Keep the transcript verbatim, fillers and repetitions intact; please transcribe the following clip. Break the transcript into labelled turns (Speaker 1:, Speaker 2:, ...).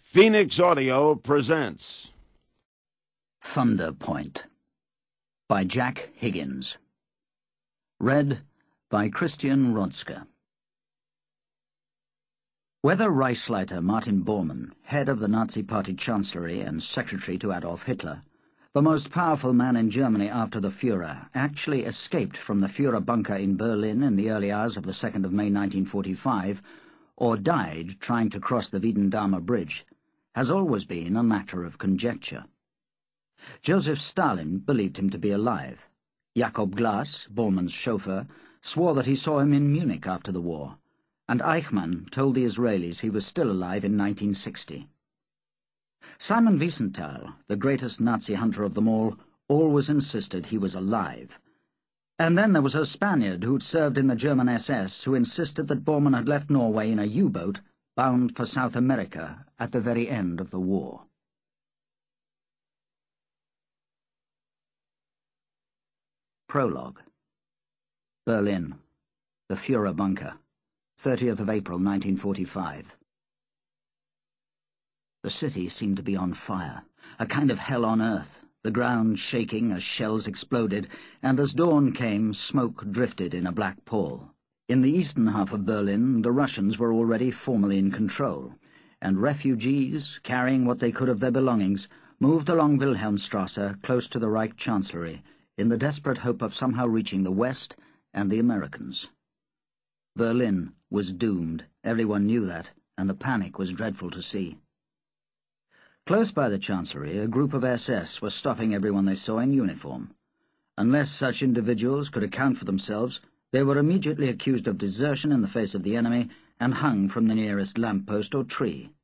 Speaker 1: Phoenix Audio presents
Speaker 2: Thunder Point by Jack Higgins. Read by Christian Rodska. Whether Reichsleiter Martin Bormann, head of the Nazi Party Chancellery and secretary to Adolf Hitler, the most powerful man in Germany after the Führer, actually escaped from the Führer bunker in Berlin in the early hours of the second of May nineteen forty-five, or died trying to cross the Wiedendamer Bridge, has always been a matter of conjecture. Joseph Stalin believed him to be alive. Jakob Glass, Bormann's chauffeur, swore that he saw him in Munich after the war, and Eichmann told the Israelis he was still alive in nineteen sixty. Simon Wiesenthal, the greatest Nazi hunter of them all, always insisted he was alive. And then there was a Spaniard who'd served in the German S S who insisted that Bormann had left Norway in a U-boat bound for South America at the very end of the war. Prologue. Berlin. The Führer bunker. thirtieth of April nineteen forty-five. The city seemed to be on fire, a kind of hell on earth, the ground shaking as shells exploded, and as dawn came, smoke drifted in a black pall. In the eastern half of Berlin, the Russians were already formally in control, and refugees, carrying what they could of their belongings, moved along Wilhelmstrasse close to the Reich Chancellery, in the desperate hope of somehow reaching the West and the Americans. Berlin was doomed, everyone knew that, and the panic was dreadful to see. Close by the Chancellery, a group of S S were stopping everyone they saw in uniform. Unless such individuals could account for themselves, they were immediately accused of desertion in the face of the enemy and hung from the nearest lamp-post or tree.